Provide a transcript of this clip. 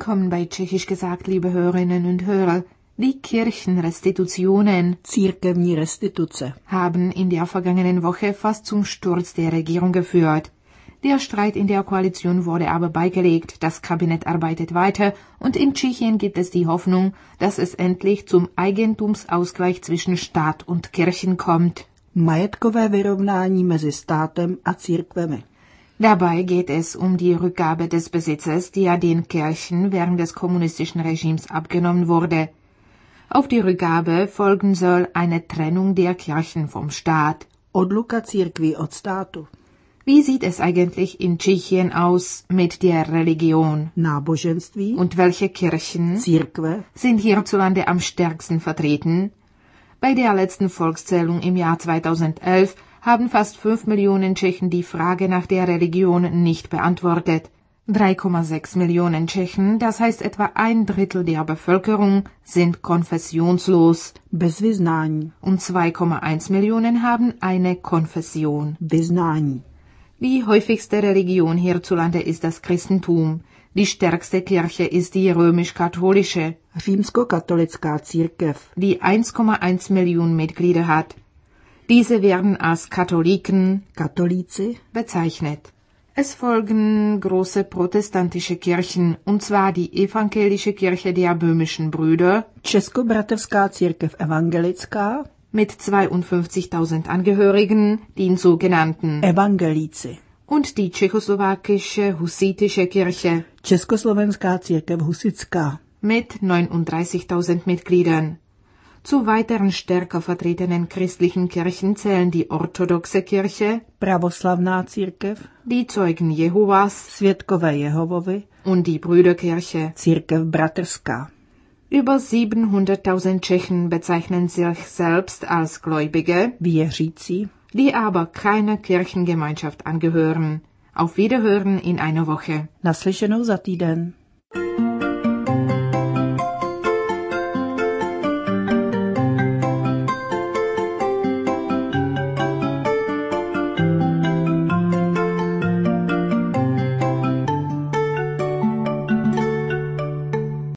Willkommen bei Tschechisch gesagt, liebe Hörerinnen und Hörer. Die Kirchenrestitutionen, církevní restituce, haben in der vergangenen Woche fast zum Sturz der Regierung geführt. Der Streit in der Koalition wurde aber beigelegt, das Kabinett arbeitet weiter und in Tschechien gibt es die Hoffnung, dass es endlich zum Eigentumsausgleich zwischen Staat und Kirchen kommt. Majetkové vyrovnání mezi státem a církvemi. Dabei geht es um die Rückgabe des Besitzes, der den Kirchen während des kommunistischen Regimes abgenommen wurde. Auf die Rückgabe folgen soll eine Trennung der Kirchen vom Staat. Odluka církví od státu. Wie sieht es eigentlich in Tschechien aus mit der Religion? Náboženství Und welche Kirchen církve sind hierzulande am stärksten vertreten? Bei der letzten Volkszählung im Jahr 2011 haben fast 5 Millionen Tschechen die Frage nach der Religion nicht beantwortet. 3,6 Millionen Tschechen, das heißt etwa 1/3 der Bevölkerung, sind konfessionslos. bez vyznání. Und 2,1 Millionen haben eine Konfession. Vyznání. Die häufigste Religion hierzulande ist das Christentum. Die stärkste Kirche ist die römisch-katholische, Římskokatolická církev. die 1,1 Millionen Mitglieder hat. Diese werden als Katholiken Katolíci, bezeichnet. Es folgen große protestantische Kirchen, und zwar die evangelische Kirche der böhmischen Brüder Českobratrská církev evangelická, mit 52.000 Angehörigen, den sogenannten evangelíci. und die tschechoslowakische husitische Kirche Československá církev husitská. mit 39.000 Mitgliedern. Zu weiteren stärker vertretenen christlichen Kirchen zählen die orthodoxe Kirche, Pravoslavná církev, die Zeugen Jehovas Svědkové Jehovovi, und die Brüderkirche. církev bratrská. Über 700.000 Tschechen bezeichnen sich selbst als Gläubige, Věřící. die aber keiner Kirchengemeinschaft angehören. Auf Wiederhören in einer Woche. Naslyšenou za týden.